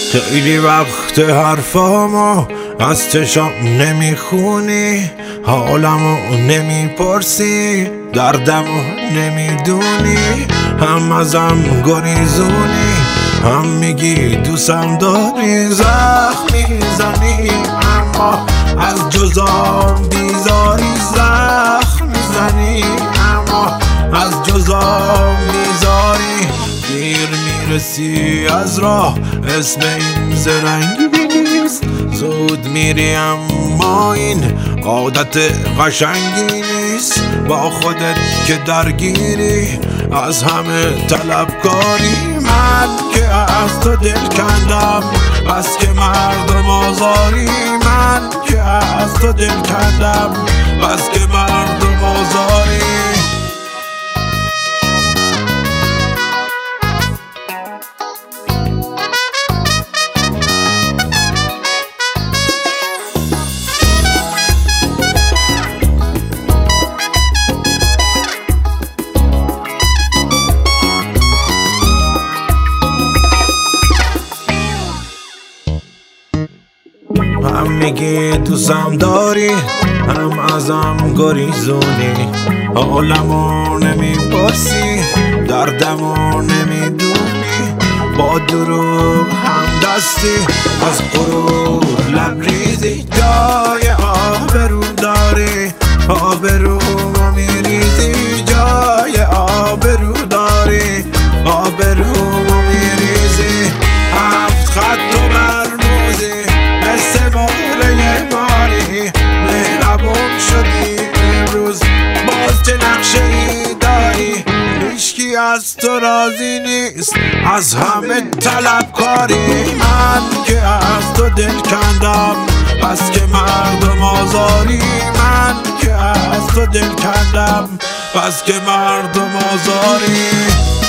خیلی وقت حرفامو از چشام نمیخونی، حالمو نمیپرسی، دردمو نمیدونی، هم ازم گریزونی، هم میگی دوستم داری. زخم میزنی اما از جزام بیزاری، زخم میزنی اما از جزام بیزاری. دیر میرسی از راه، اسم این زرنگی نیست، زود میری اما این عادت قشنگی نیست. با خودت که درگیری، از همه طلبکاری. من که از تو دل کندم بس که مردم آزاری، من که از تو دل کندم بس که مردم آزاری. هم میگی دوستم داری، هم ازم گریزونی، حالمو نمیپرسی، دردمو نمیدونی. با دروغ هم دستی، از غرور لبریزی. جای آبرو داری، آبرومو میریزی. جای آبرو داری، آبرومو میریزی. هفت خط و مرموزی، سباله ماری، مهربون شدی امروز، باز چه نقشه ای داری؟ هیچکی از تو راضی نیست، از همه طلبکاری. من که از تو دل کندم بس که مردم آزاری، من که از تو دل کندم بس که مردم آزاری.